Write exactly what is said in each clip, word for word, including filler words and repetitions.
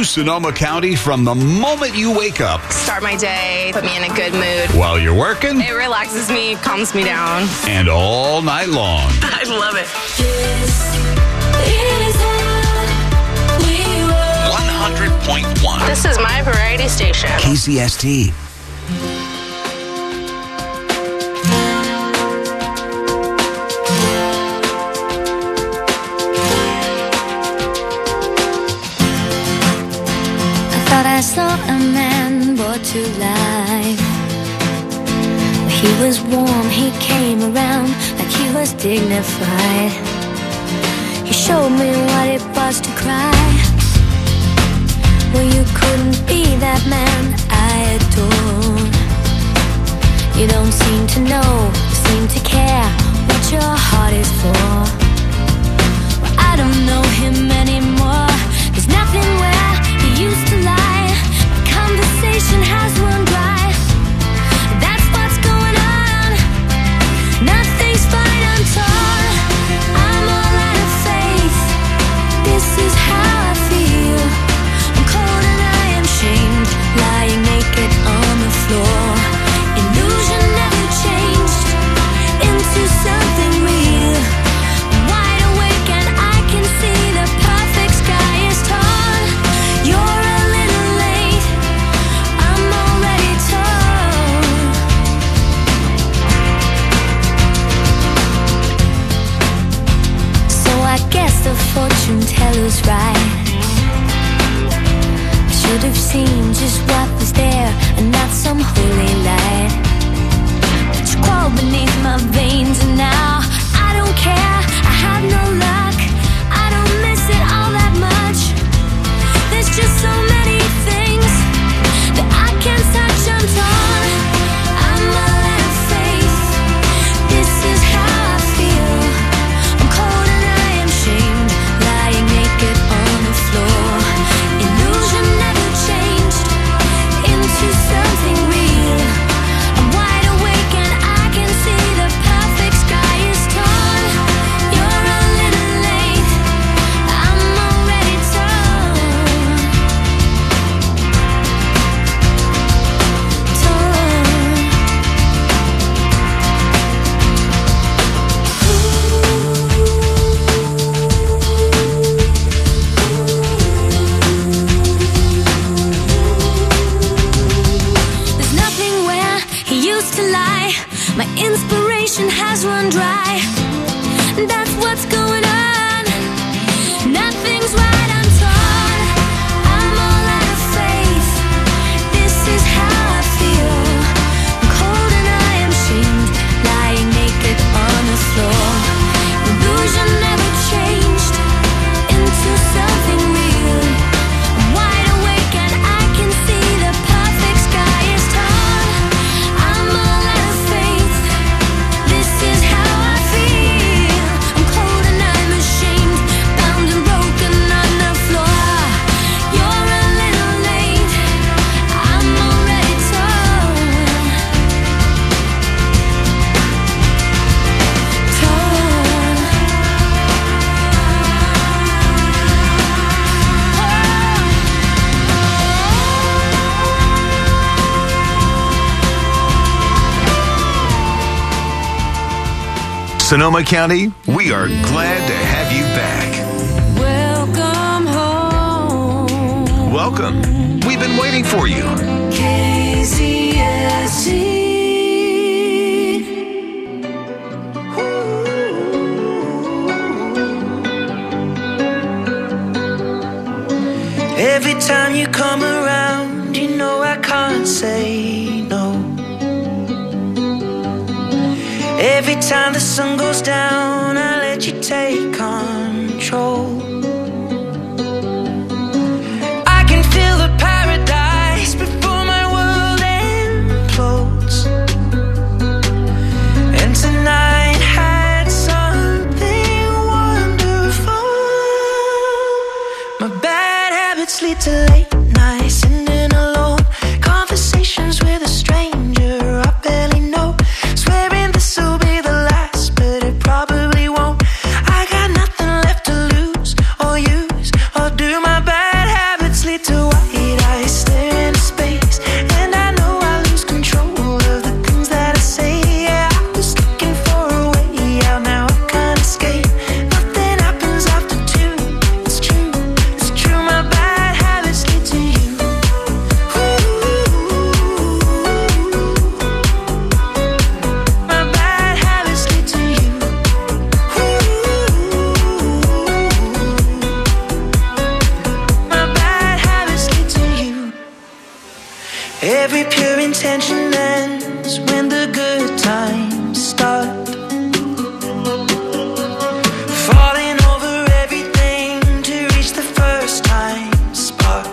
Sonoma County from the moment you wake up. Start my day, put me in a good mood. While you're working. It relaxes me, calms me down. And all night long. I love it. one hundred point one. This is my variety station. K C S T. I saw a man brought to life. He was warm, he came around like he was dignified. He showed me what it was to cry. Well, you couldn't be that man I adore. You don't seem to know, seem to care what your heart is for. Well, I don't know him anymore. There's nothing where he used to lie. Conversation has run dry. That's what's going on. Nothing's fine, I'm torn. I'm all out of faith. This is how I feel. I'm cold and I am shamed, lying naked on the floor. Illusion never changed into something real. I'm wide awake and I can see the perfect sky is torn. You're a little late, I'm already torn. So I guess the fortune teller's right. I should have seen just what was there and not some holy light. But you crawl beneath my veins and now I don't care, I have no luck. I don't miss it all that much. There's just so many things that I can't touch, I'm torn. I'm all out of faith. This is how I feel. I'm cold and I am shamed, lying naked on the floor. Illusion never changed into something real. I'm wide awake and I can see the perfect sky is torn. You're a little late, I'm already torn. There's nothing where he used to lie. My inspiration has run dry. That's what's going on. Nothing's right, I'm torn. I'm all out of faith. This is how I feel. I'm cold and I am shamed, lying naked on the floor. Illusion never changed into something real. I'm wide awake and I can see the perfect sky is torn. I'm all out of faith. This is how I feel. I'm cold and I'm ashamed, bound and broken on the floor. You're a little late, I'm already torn. Torn. Sonoma County, we are glad to have you back. Welcome home. Welcome. We've been waiting for you. K C S T. Every time you come around, you know I can't say no. Every time the sun goes down, I let you take control. I can feel the paradise before my world implodes. And tonight had something wonderful. My bad habits lead to late nights, sitting alone, conversations with a stranger I barely know, swearing this'll be the last, but it probably won't. I got nothing left to lose or use, or do my bad habits lead to Every pure intention ends when the good times start. Falling over everything to reach the first time spark.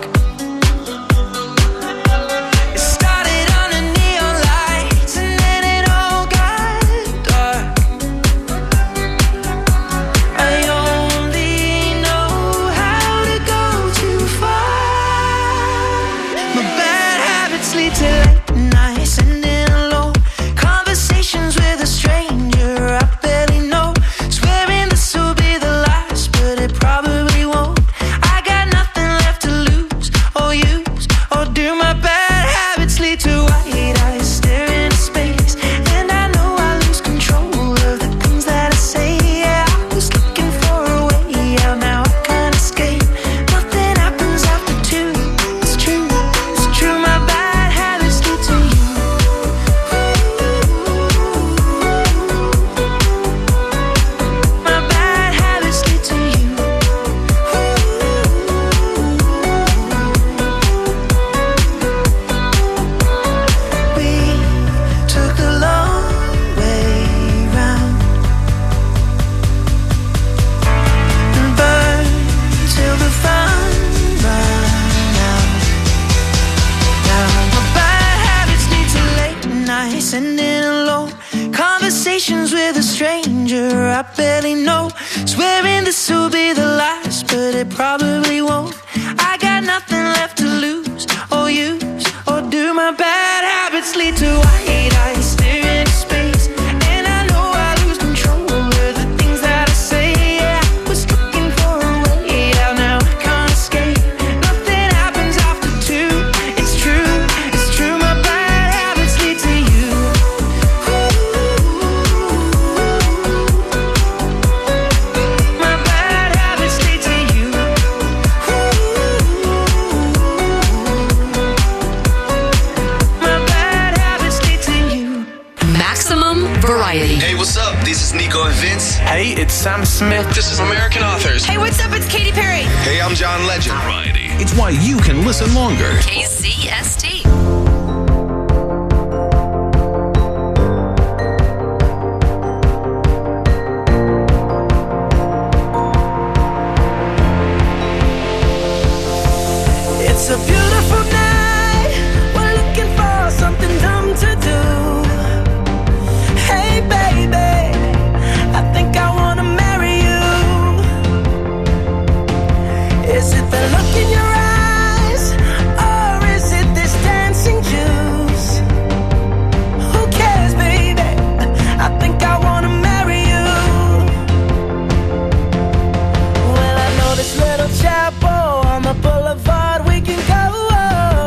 It started under neon lights and then it all got dark. I only know how to go too far. My bad habits lead to late nights and in alone conversations with a stranger I barely know. Swearing this will be the last, but it probably won't. I got nothing left to lose or use or do. My bad habits lead to white eyes staring into space, and I know I lose control of the things that I say. Yeah, I was looking for a way out, now I can't escape. Nothing happens after two. It's true, it's true. My bad habits lead to you. My bad habits lead to you. We took the long way round and burned till the fun ran out. Now my bad habits lead to late nights and in alone conversations with a stranger I barely know. Swearing this will be the last, but it probably won't. I got nothing left to lose or use or do. My bad habits lead to white eyes staring into space, and I know I lose control of the things that I say. Yeah, I was looking for a way out, now I can't escape. Nothing happens after two. It's true, it's true. My bad habits lead to you. My bad habits lead to you. My bad habits lead to you. Maximum Variety. Hey, what's up? This is Nico and Vince. Hey, it's Sam Smith. This is American Authors. Hey, what's up? It's Katy Perry. Hey, I'm John Legend. Variety. It's why you can listen longer. K C S T. It's a beautiful night. We're looking for something dumb to do. Hey, baby, I think I wanna marry you. Is it the look in your eyes, or is it this dancing juice? Who cares, baby? I think I wanna marry you. Well, I know this little chapel on the boulevard we can go.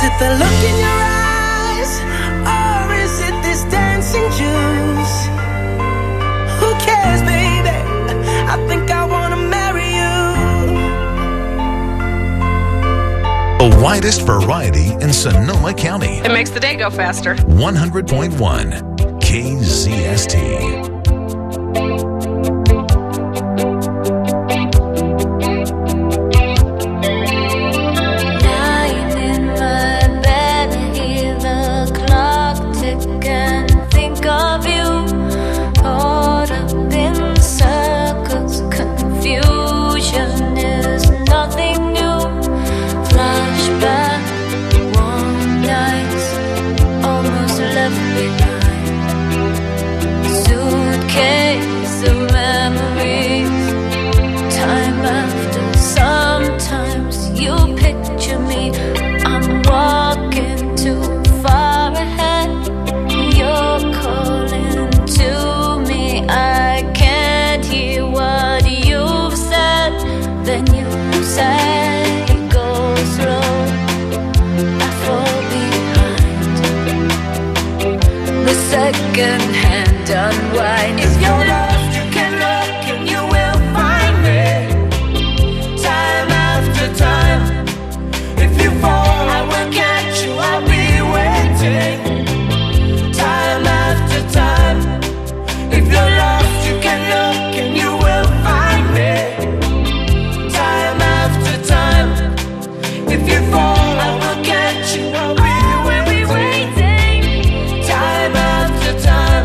it the look in your eyes, or is it this dancing juice? Who cares, baby? I think I wanna marry you. The widest variety in Sonoma County. It makes the day go faster. one hundred point one K Z S T. Second-hand unwind. If you're lost, you can look and you will find me. Time after time. If you fall, I will catch you. I'll be waiting. Time after time. If you're lost, you can look and you will find me. Time after time. If you fall, I will catch you. I'll be waiting. Time after time.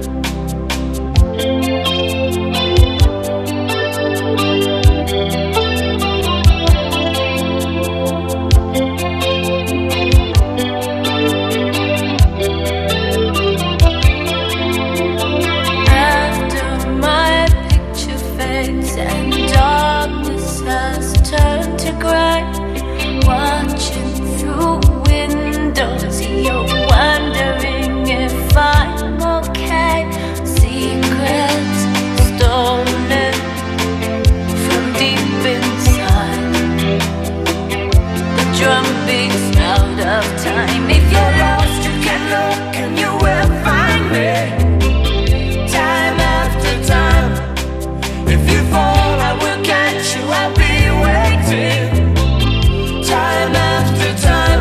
After my picture fades and darkness has turned to gray, watching through windows, you're wondering if I'm okay. Secrets stolen from deep inside. The drum beats out of time. If you're lost, you can look and you will find me. Time after time. If you fall, I will catch you. I'll be waiting. Time after time.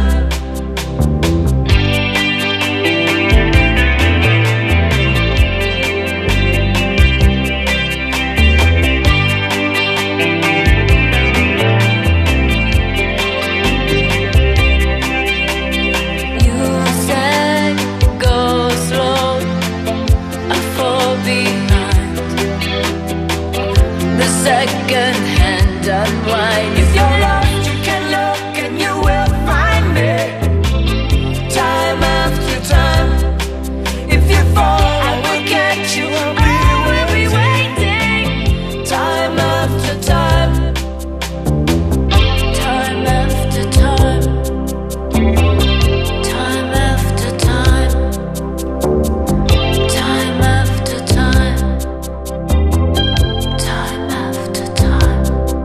You said go slow, I fall behind. The second-hand unwind. If you're lost, you can look and you will find me. Time after time. If you fall, I will catch you. I'll be waiting. Time after time. Time after time. Time after time. Time after time. Time after time.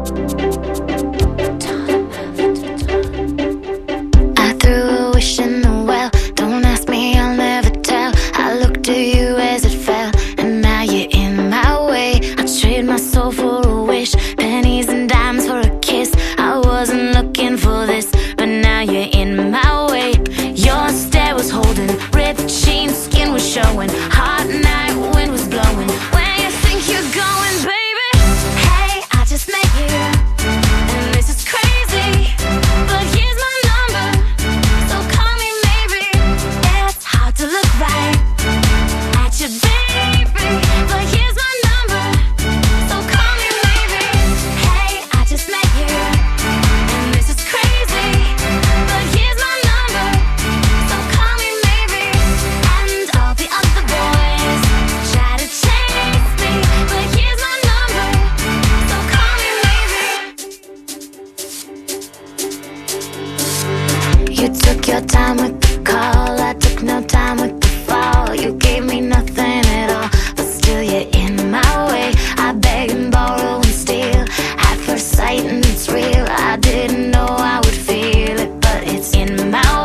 Time after time. I threw a wish in the well. Don't ask me, I'll never tell. I looked to you as it fell, and now you're in my way. I trade my soul for a wish, pennies and dimes for a kiss. I wasn't looking for this, but now you're in my way. Your stare was holding, ripped jeans, skin was showing. Hot night, wind was blowing. Where you think you're going, baby? Hey, I just met you, and this is crazy, but here's my number, so call me maybe. It's hard to look right at you, baby, but here's my number, so call me maybe. Hey, I just met you, and this is crazy, but here's my number, so call me maybe. And all the other boys try to chase me, but here's my number, so call me maybe. You took your time with the call, I took no time with the fall. You gave me nothing at all, but still you're in my way. I beg and borrow and steal at first sight, and it's real. I didn't know I would feel it, but it's in my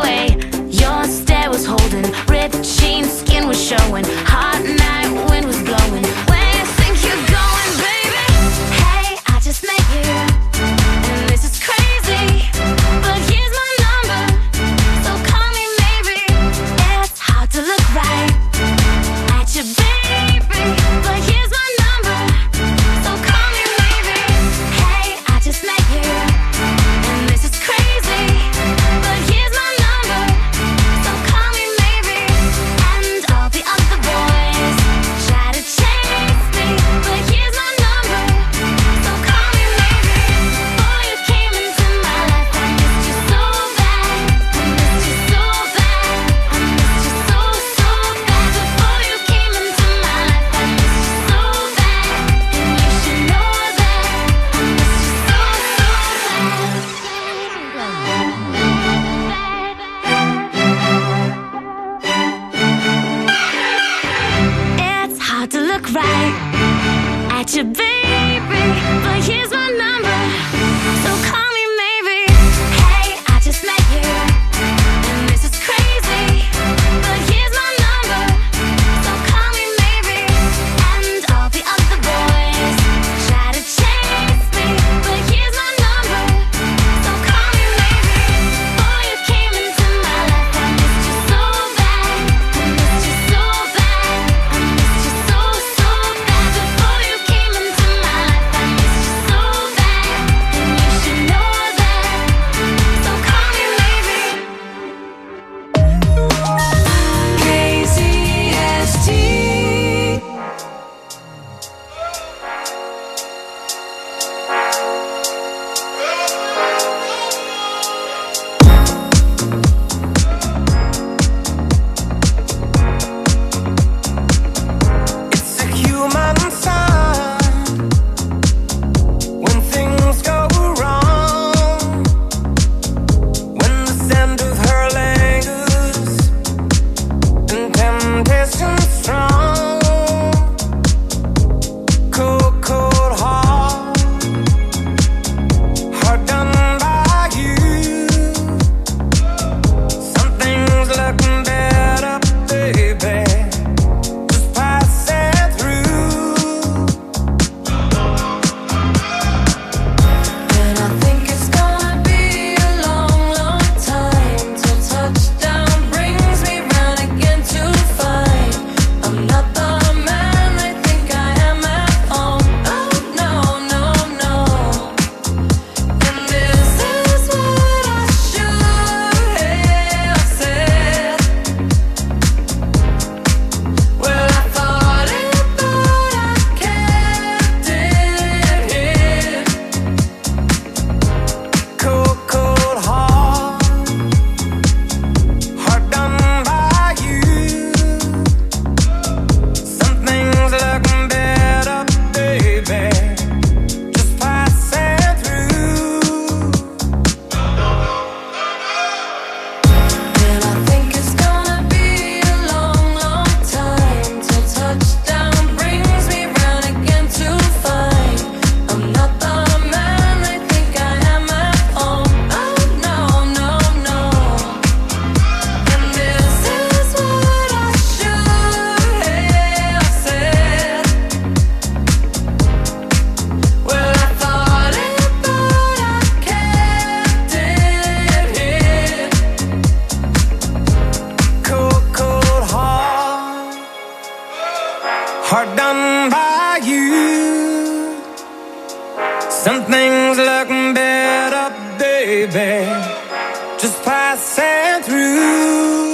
things look better, baby, just passing through.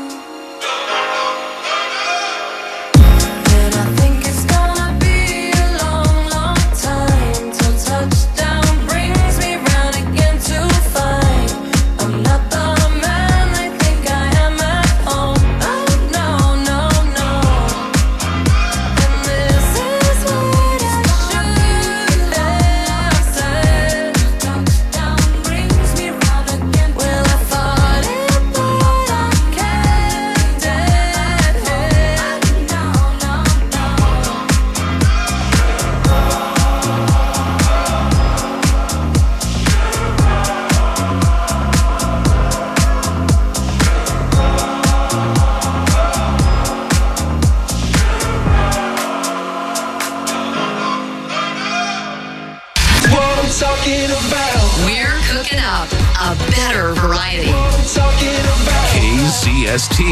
And I think it's gonna be a long, long time till touchdown brings me round again to find I'm not the man they think I am at home. Oh no, no, no. And this is what I should have said. Touchdown brings me round again. Well, I thought it, but I can't dead head. No, no, no. What I'm talking about. We're cooking up a better variety. What I'm talking about. K Z S T.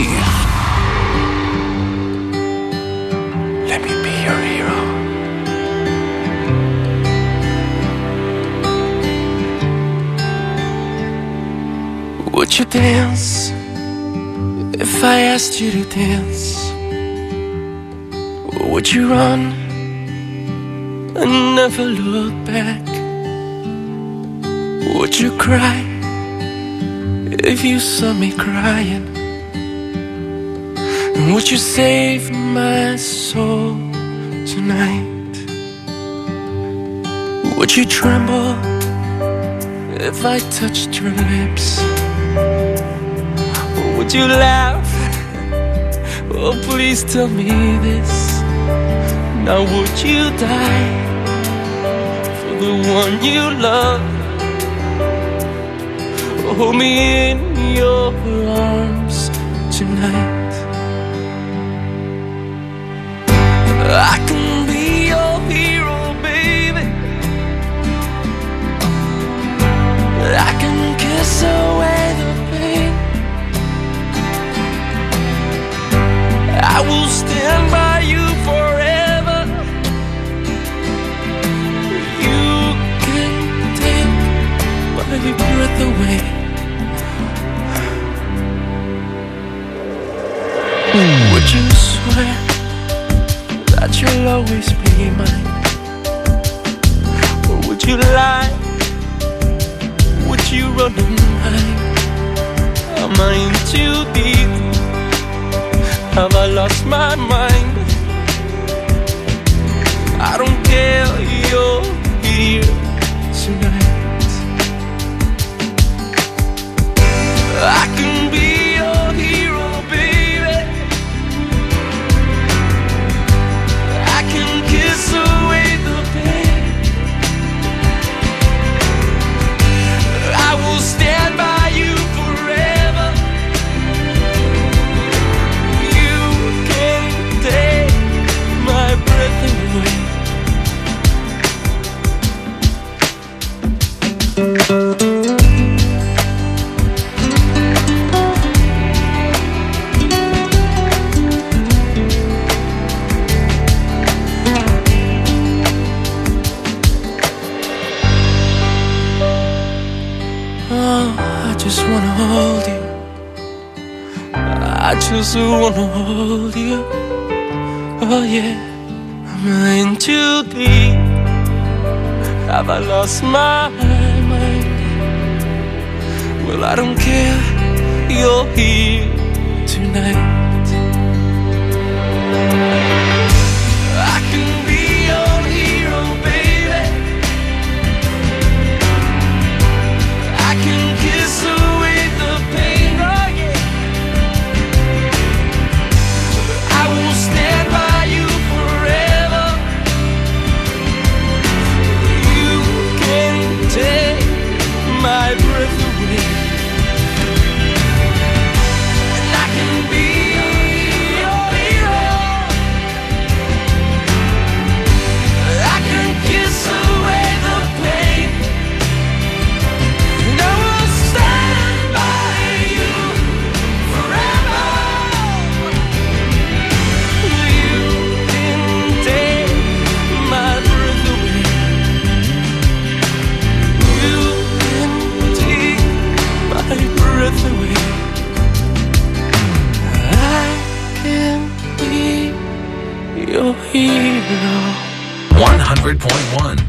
Let me be your hero. Would you dance if I asked you to dance? Or would you run and never look back? Would you cry if you saw me crying? And would you save my soul tonight? Would you tremble if I touched your lips? Or would you laugh? Oh, please tell me this. Now would you die for the one you love? Hold me in your arms tonight. I can be your hero, baby. I can kiss away the pain. I will stand by you forever. You can take my breath away. Would you swear that you'll always be mine? Or would you lie? Would you run and hide? Am I in too deep? Have I lost my mind? I don't care, you're here tonight. I can be your hero, baby. I can kiss away the pain. I will stand by you forever. You can't take my breath away. Oh, I just wanna hold you. I just wanna hold you. Oh yeah, I'm in too deep. Have I lost my mind? Well, I don't care, you're here tonight. I can be your hero, baby. I can kiss away the pain, oh yeah. I will stand by you forever. You can take my breath away. And I can be hundred point one.